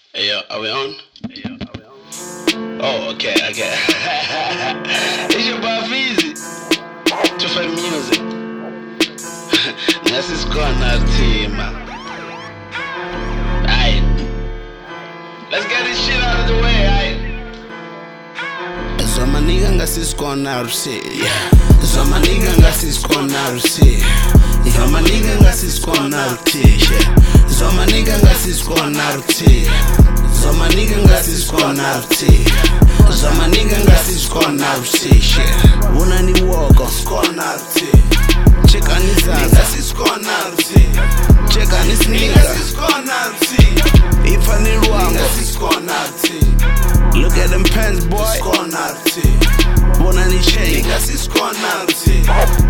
Hey, yo, are we on? Oh, okay. It's your boy Feezy. To find music. This is gonna team, man. Aight. Let's get this shit out of the way, aight. Zoma nigga ngasiskona rusi. Zoma nigga ngasiskona rusi. Zoma nigga ngasiskona ruti. Zoma nigga ngasiskona ruti. Zoma nigga ngasiskona ruti. Zoma nigga ngasiskona ruti. Una ni woko skona ruti. Cheka ni zaza skona ruti. Cheka ni sneaker skona ruti. Ifa ni ruango skona ruti. Look at them pants, boy. Skona ruti. Bona ni chain. Nigga skona ruti.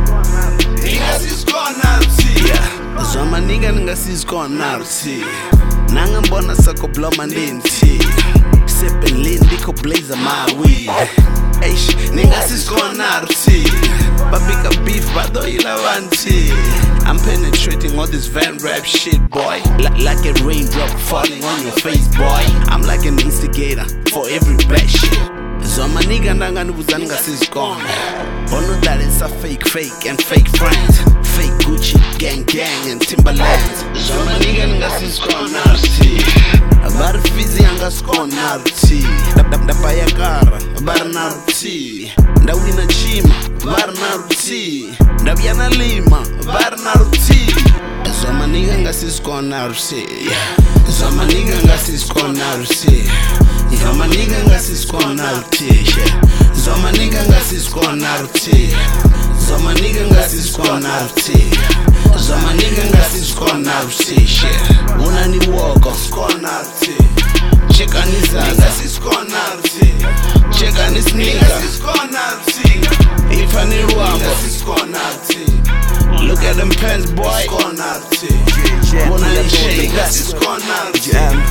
Nigga skona ruti. Yeah. Zoma nigga ngasiskona ruti. Nanga mbona sako blow my linty. Sippin' lean, diko blaze my weed. Eish, nigga siskona ruti. Babika beef, bado ilavanti. I'm penetrating all this van rap shit, boy. Like a raindrop falling on your face, boy. I'm like an instigator for every bad shit. Zoma nigga nanga nubuzani ngasiskona. Bono that it's a fake and fake friends. Fake Gucci, gang and Timberlands. Zoma nigga ngasiskona ruti. Bar Feezy angaskona ruti. Ndapayakara bar na ruti. Ndawina chima bar na ruti. Ndavyana lima bar na ruti. Zoma nigga ngasiskona ruti. Zoma nigga ngasiskona ruti. Zoma nigga ngasiskona ruti. Zoma nigga ngasiskona ruti. Zoma nigga ngasiskona ruti. Zoma nigga ngasiskona ruti. Una ni woko skona ruti. Cheka ni zaza skona ruti. Cheka ni sneaker skona ruti. Ifa ni ruango skona ruti. Look at them pants, boy. Skona ruti. Una ni chain skona ruti.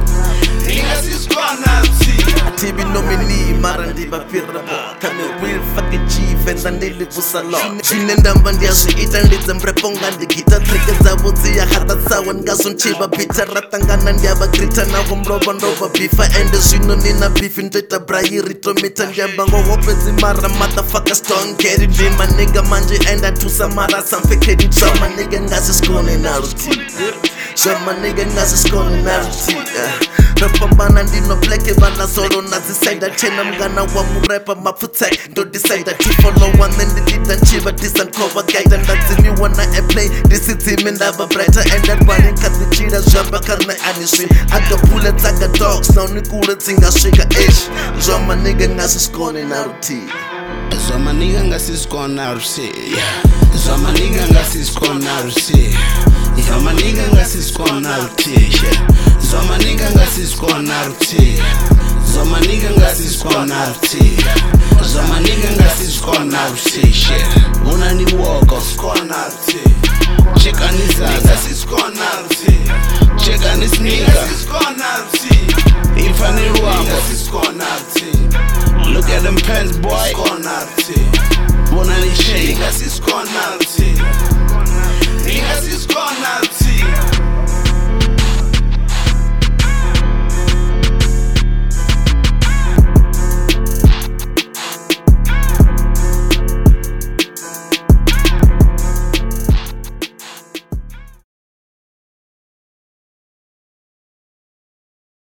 Nigga skona ruti. TV nominee mara ndiba pirabo kame real fucking chief enza ndilivusa lo zvine ndamba ndiyazviita ndidze mreponga ndigita trike dzavo dziya hata tsawa ndingazonchiva bita ratangana ndiyavagrita navo mrova ndova bifa ende zvino nina bifi ndoita brayiritomita ndiyamba ngohopedzi mara motherfuckers don't get it ndima nigga manje endatusa mara samfekedi drama nigga ngasiskone naruti Shama nigga ngasiskone naruti Rapambana ndino bleke vana solo nazisaida chena mgana wa murepa mafutek ndo decide follow one then delete and chiva decent cover guide and that's me wanna play this is team and have a brighter and that one cut the cheetah jump kana aniswi aka bullets aka dogs now nikula tsinga shika ish Zoma nigga ngasiskone naruti. Zoma nigga ngasiskona ruti. Zoma nigga ngasiskona ruti. Zoma nigga ngasiskona ruti. Zoma nigga ngasiskona ruti. Zoma nigga ngasiskona ruti. Zoma nigga ngasiskona ruti. Una ni woko skona ruti. Cheka ni zaza skona ruti. Cheka ni sneaker skona ruti. Ifa ni ruango skona ruti. Look at them pants, boy. Skona ruti. Bona ni chain skona ruti. Nigga skona ruti.